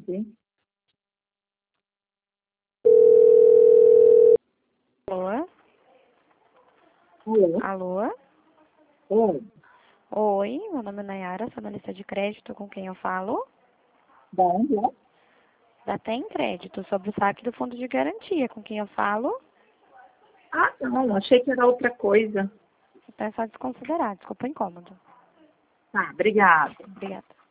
atender. Alô? Alô? Alô? Oi, Oi, meu nome é Nayara, sou analista de crédito, com quem eu falo? da onde é? Da Tem Crédito, sobre o saque do fundo de garantia, com quem eu falo? Ah, não, achei que era outra coisa. Então é só desconsiderar, desculpa o incômodo. Tá, obrigada. Obrigada.